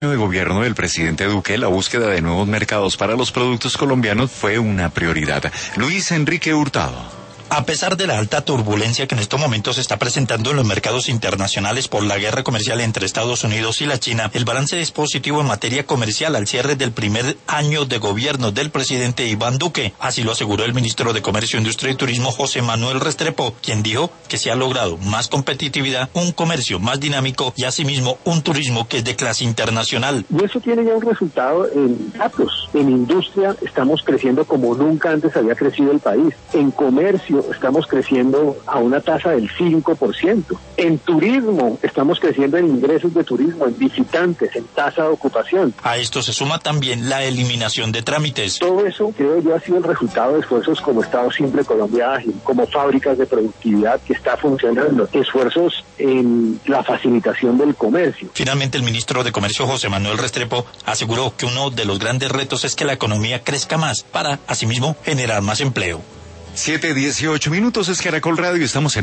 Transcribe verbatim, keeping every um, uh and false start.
de gobierno del presidente Duque, la búsqueda de nuevos mercados para los productos colombianos fue una prioridad. Luis Enrique Hurtado. A pesar de la alta turbulencia que en estos momentos se está presentando en los mercados internacionales por la guerra comercial entre Estados Unidos y la China, el balance es positivo en materia comercial al cierre del primer año de gobierno del presidente Iván Duque. Así lo aseguró el ministro de Comercio, Industria y Turismo, José Manuel Restrepo, quien dijo que se ha logrado más competitividad, un comercio más dinámico y asimismo un turismo que es de clase internacional. Y eso tiene ya un resultado en datos. En industria estamos creciendo como nunca antes había crecido el país. En comercio estamos creciendo a una tasa del cinco por ciento. En turismo estamos creciendo en ingresos de turismo, en visitantes, en tasa de ocupación. A esto se suma también la eliminación de trámites. Todo eso, creo yo, ha sido el resultado de esfuerzos como Estado Simple Colombia Ágil, como fábricas de productividad que está funcionando, esfuerzos en la facilitación del comercio. Finalmente, el ministro de Comercio, José Manuel Restrepo, aseguró que uno de los grandes retos es que la economía crezca más para, asimismo, generar más empleo. siete dieciocho minutos, es Caracol Radio, estamos en